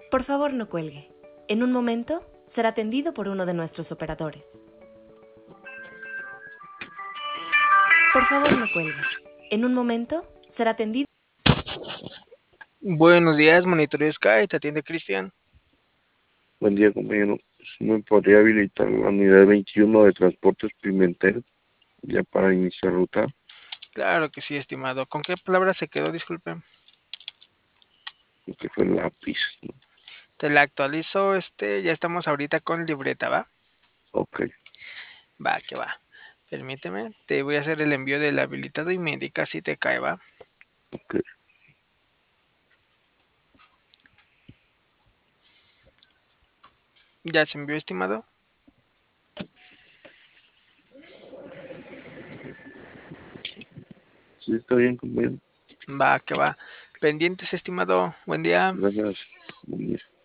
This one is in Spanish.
Por favor, no cuelgue. En un momento será atendido por uno de nuestros operadores. Por favor, no cuelgue. En un momento será atendido. Buenos días, Monitoreo Sky, te atiende Cristian. Buen día, compañero. ¿Me podría habilitar la unidad 21 de Transportes Pimentel ya para iniciar ruta? Claro que sí, estimado. ¿Con qué palabra se quedó? Disculpe. Lo que fue el lápiz, ¿no? Te la actualizo, ya estamos ahorita con libreta, ¿va? Ok, Va, que va. Permíteme, te voy a hacer el envío del habilitado y me indica si te cae, ¿va? ok. ¿Ya se envió, estimado? Sí, está bien, compañero. Va, que va. Pendientes, estimado. Buen día. Gracias. Buen día.